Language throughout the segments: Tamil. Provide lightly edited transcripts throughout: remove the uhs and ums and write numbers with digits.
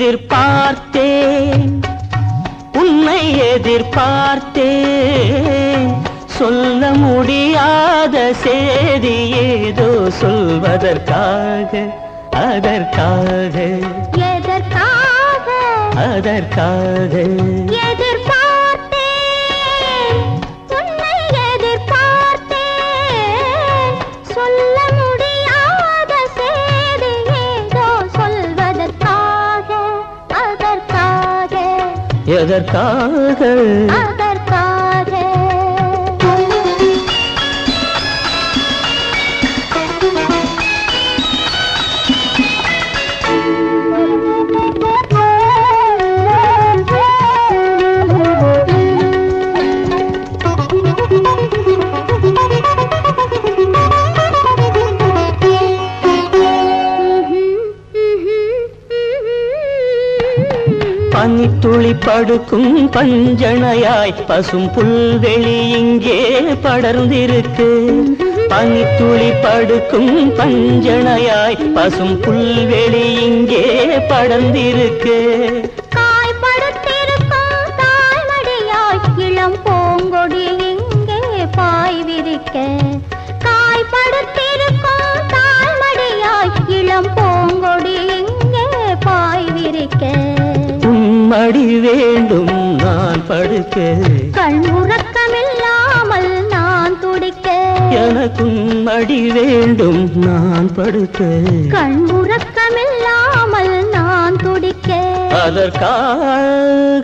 எதிர்பார்த்தேன் உன்னை எதிர்பார்த்தேன் சொல்ல முடியாத செய்தி ஏதோ சொல்வதற்காக அதற்காக எதற்காக அதற்காக எதிர்பார்த்தேன் உன்னை எதிர்பார்த்தேன் சொல்ல முடியாத செய்தி ஏதோ சொல்வதற்காக அதற்காக எதற்காக அதற்காக பனித்துளி படுக்கும் பஞ்சணையாய் பசும் புல்வெளி இங்கே படர்ந்திருக்கு பனித்துளி படுக்கும் பஞ்சணையாய் பசும் புல்வெளி இங்கே படர்ந்திருக்கு காய்படுத்திருக்கும் தாய்மடியாய் இளம் பூங்கொடி இங்கே பாய் விரிக்க காய்படுத்திருக்கும் தாய்மடியாய் இளம் பூங்கொடி இங்கே பாய் விரிக்க மடி வேண்டும் நான் படுக்க கண் உறக்கமில்லாமல் நான் துடிக்க எனக்கும் மடி வேண்டும் நான் படுக்க கண் உறக்கமில்லாமல் நான் துடிக்க அதற்காக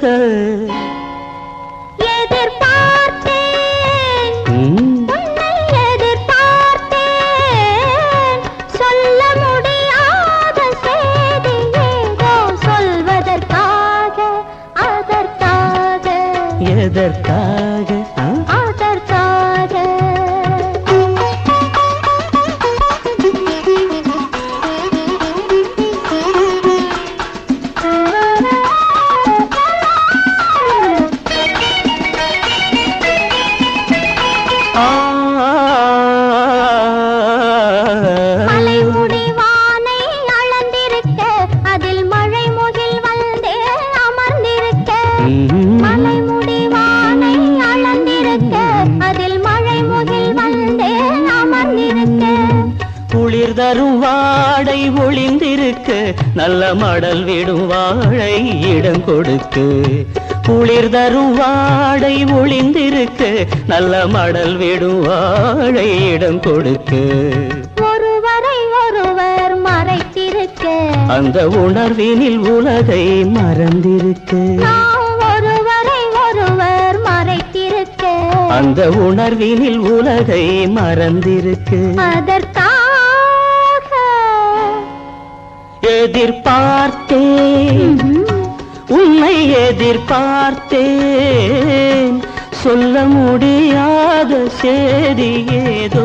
எதிர்பார்த்தேன் உன்னை எதிர்பார்த்தேன் சொல்ல முடியாத செய்தி ஏதோ சொல்வதற்காக அதற்காக எதற்காக அதற்காக மலைமுடி வானை அளந்திருக்க அதில் மழை முகில் வந்தே அமர்ந்திருக்க மலைமுடி வானை அளந்திருக்க அதில் மழை முகில் வந்தே அமர்ந்திருக்க குளிர் தரும் வாடை ஒளிந்திருக்க நல்ல மடல் விடும் வாழை இடம் கொடுக்கு குளிர் தரும் வாடை ஒளிந்திருக்க நல்ல மடல் விடும் வாழை இடம் கொடுக்கு ஒருவரை ஒருவர் மறைத்திருக்க அந்த உணர்வினில் உலகை மறந்திருக்கு நாம் ஒருவரை ஒருவர் மறைத்திருக்க அந்த உணர்வினில் உலகை மறந்திருக்கு அதற்காக எதிர்பார்த்தேன் உன்னை எதிர்பார்த்தேன் சொல்ல முடியாத செய்தி ஏதோ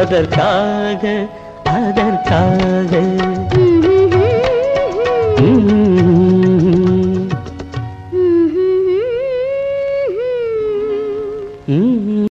சொல்வதற்காக அதற்காக